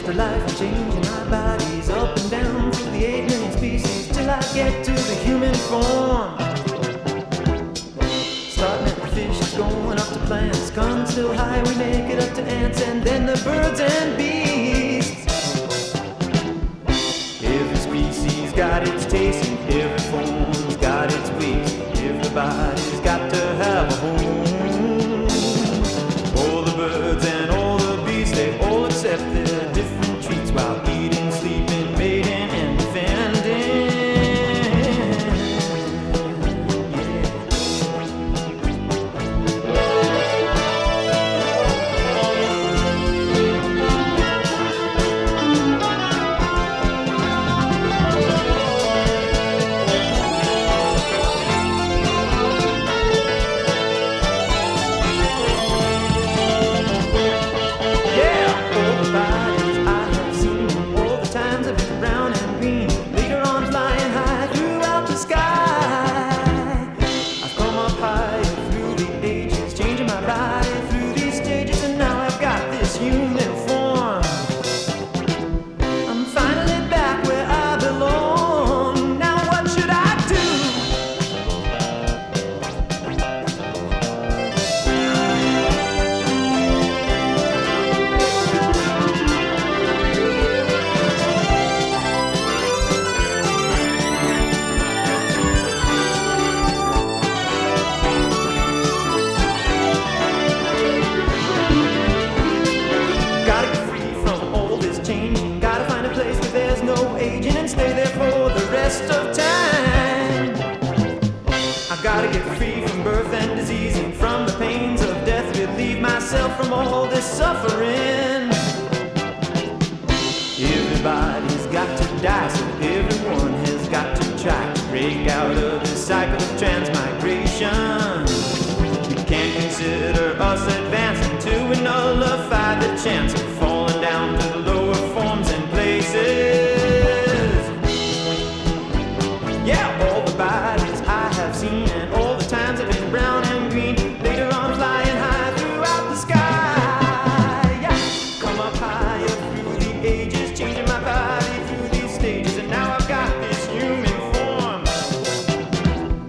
after life, I'm changing my bodies up and down through the 8 million species till I get to the human form. Starting at the fish, going up to plants, coming still high, we make it up to ants, and then the birds and beasts. Every species got its taste, and every form's got its ways. Everybody's got to have a home. All the birds and all the beasts, they all accept their different treats while eating, sleeping, mating, and defending. Stay there for the rest of time. I gotta get free from birth and disease and from the pains of death. Relieve myself from all this suffering. Everybody's got to die, so everyone has got to try to break out of